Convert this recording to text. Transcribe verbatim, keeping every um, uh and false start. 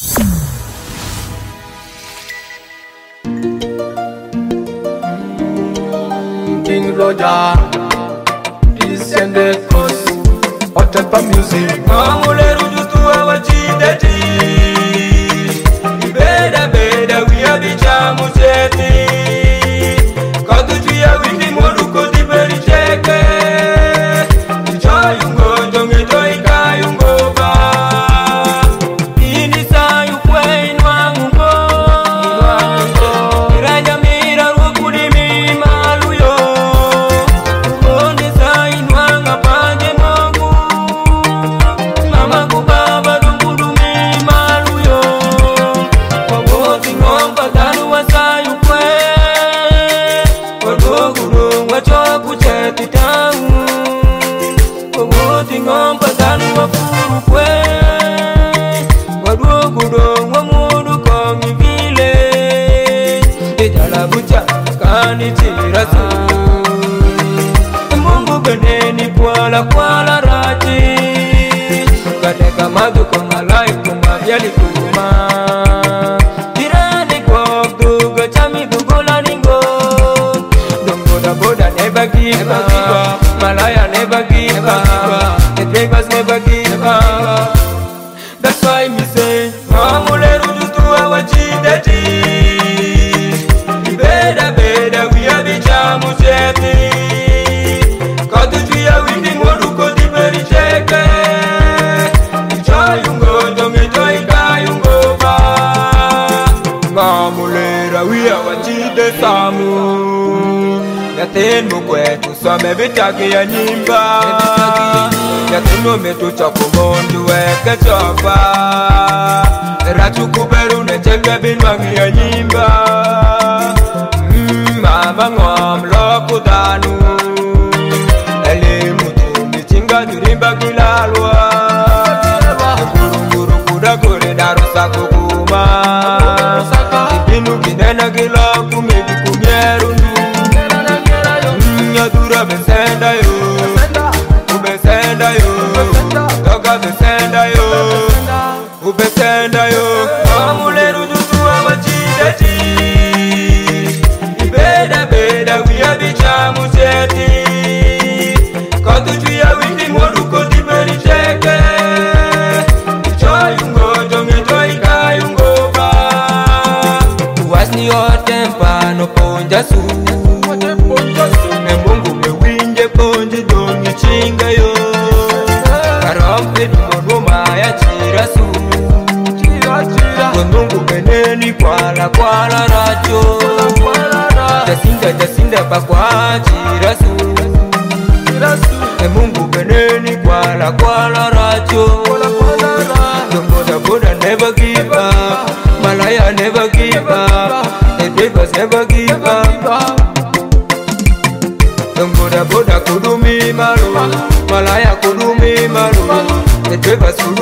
King Roger, this and the coast, Otepa music. Mamule rujutu awachideti, Beda beda wiya bicha museti, Kadutu ya windi moruko di beri cheke, Chayungo jongi toi kayungo ba, Ini sayu kwe nwangungo, Iraja mira rukudi mi maluyo, Ugonde sayu nwanga panje mongu, Mama kubaba dungudu mi maluyo, Wagoti ngomba danu wa sayu kwe, Wadoguru wachoku cheti tangu, Wagoti ngomba danu wa furu kwe, Wadoguru wa mudu komi vile, Ejala bucha kani tirasu, Mungu beneni kwala kwala raji, Kateka madu kwa malaiku mabyali kuma, Tirani kwa duga chami dugola ningo, Dongoda boda never give up, Malaya never give up, The drivers never give up. That's why me say, Mamule rujutu awachideti, Beda beda wiya bicha museti, Kadutu ya windi moruko di beri cheke, Chayungo jongi toi kayungo ba, Mamule rawiya wachide samu, Yatenu kwetu some bitaki ya nyimba, Yatenu metu chakumondu weke chofa, Rachu kuberu necheke binwangi ya nyimba, mm, Mama ngom loku danu, Eli mutu michinga durimba kilalwa, Guru kuda kure darusa kukuma, Ibinu kinena kila kumegi kumierundu, Nyadura besenda yo, ubesenda yo, Toga besenda yo, ubesenda yo, Mamule rujutu awachideti, Beda beda wiya bicha museti, Kadutu ya windi moruko di beri cheke, Chayungo jongi toi kayungo ba, Wasni otempa no ponja su, Mungu mewinje ponji dongi chinga yo, Karompe dumonuma ya chirasu, Mungu beneni kwala kwala rajo, Jasinda jasinda bakwa chirasu, Mungu beneni kwala kwala rajo, Dongoda boda never give up, Malaya never give up, The drivers never give up, Dongoda boda kudumi malu, Malaya kudumi malu, The drivers kudumi